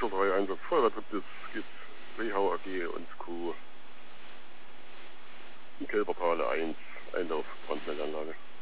Fischer 3 Einsatz Feuerwehrtrupp, das gibt Rehau AG und Co. in Kelbertale 1, Einlauf Brandmeldeanlage.